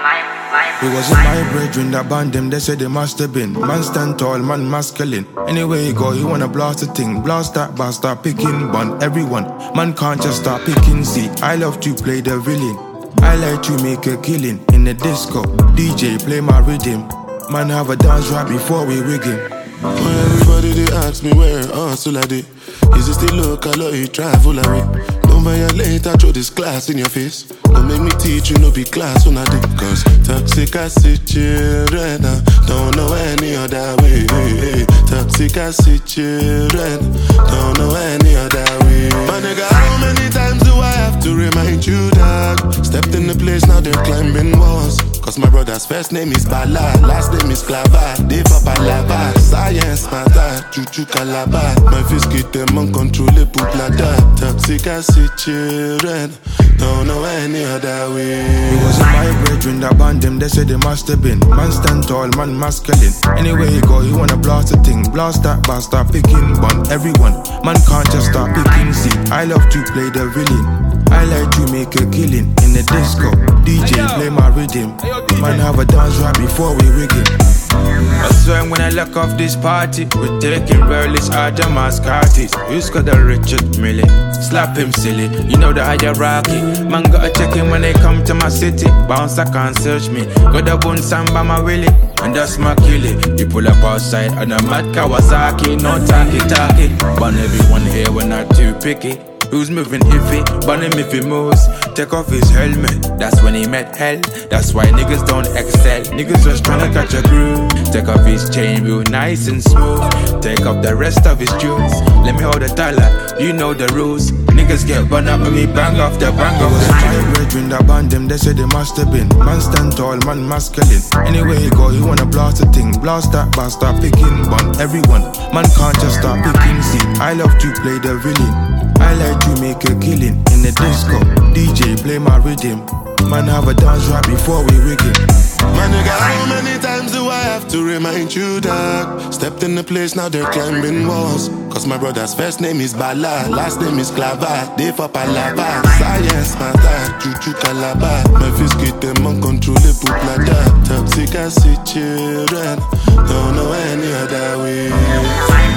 It wasn't my brethren that banned them, they said they must have been. Man stand tall, man masculine. Anywhere you go, you wanna blast a thing. Blast that bar, start picking bun. Everyone, man can't just start picking. See, I love to play the villain. I like to make a killing in the disco. DJ, play my rhythm. Man have a dance right before we wig him. When everybody they ask me where hustle I did. Is it still local or you travel away? Don't violate, I throw this glass in your face. Don't make me teach you, no be class when I did. Cause toxic acid children, don't know any other way. Toxic acid children, don't know any other way. My nigga, how many times do I have to remind you that? Stepped in the place, now they're climbing walls. Cause my brother's first name is Bala, last name is Clava. They papa lava, science matter, chuchu calabar. My fist get them uncontrollable bladder. Toxic acid children, don't know any other way. It wasn't my brethren that banned them, they said they must have been. Man stand tall, man masculine. Anywhere you go, you wanna blast a thing. Blast that bar, start picking bun. Everyone, man can't just start picking. See, I love to play the villain. I like to make a killing in the disco. DJ, play my rhythm. Man have a dance right before we rig it. I swear when I look off this party, we're taking relics out of mascatis. Who's got the Richard Millie? Slap him silly, you know the hierarchy. Man gotta check him when they come to my city. Bounce, I can't search me. Got the bone samba my willy, and that's my killie. You pull up outside on a mad Kawasaki, no talkie. But everyone here, we're not too picky. Who's moving iffy? Burn him if he moves. Take off his helmet, that's when he met hell. That's why niggas don't excel. Niggas just tryna catch a groove. Take off his chain real nice and smooth. Take off the rest of his jewels. Let me hold the dollar, you know the rules. Niggas get burned up when me bang off the bang off the my brethren that banned them, they said they must have been. Man stand tall, man masculine. Anywhere you go, you wanna blast a thing. Blast that bar, start picking bun. Everyone, man can't just start picking. See, I love to play the villain. I like to make a killing in the disco. DJ, play my rhythm. Man have a dance right before we rig it. My nigga, how many times do I have to remind you that? Stepped in the place, now they're climbing walls. Cause my brother's first name is Bala, last name is Clava. They for palava, science matter, chuchu calabar. My fist get them uncontrollable bladder. Toxic acid children, don't know any other way.